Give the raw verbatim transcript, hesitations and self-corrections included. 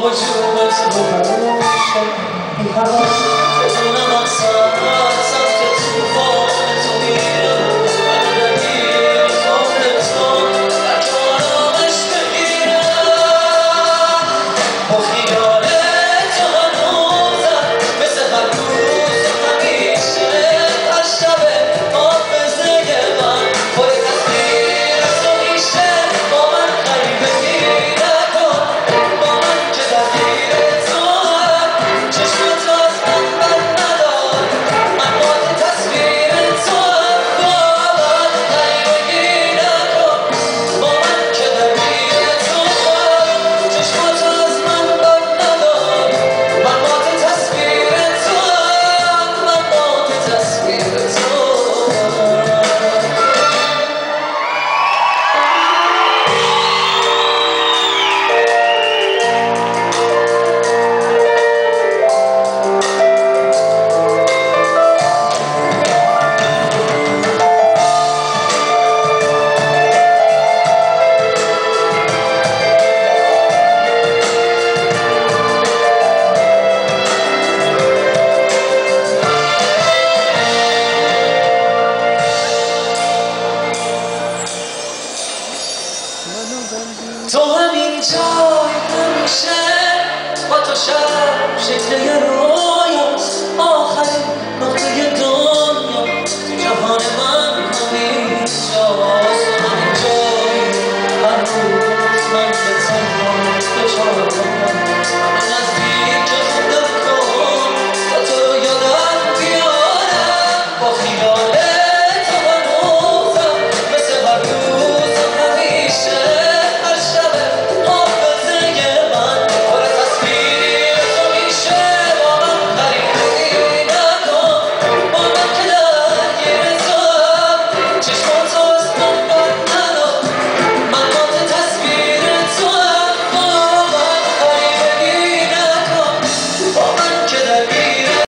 جونت رو بوشم این هوا بدونم اصلا سمت توفان تو میرم منو نگیر فاقتون بچه آرامش بگیرم با خیال تو هنوزم مثل هر روز و همیشه هر شب حافظه من پر تصویر تو میشه با من غریبگی نکن با من که درگیر تو هم چشمت رو از من بر ندار من باد تصویر تو هم با من غریبگی نکن با من که درگیر تو هم چشمت رو از من بر ندار من باد تصویر تو هم من باد تصویر تو تو همین جای همیشه با تو شب شکل یه روز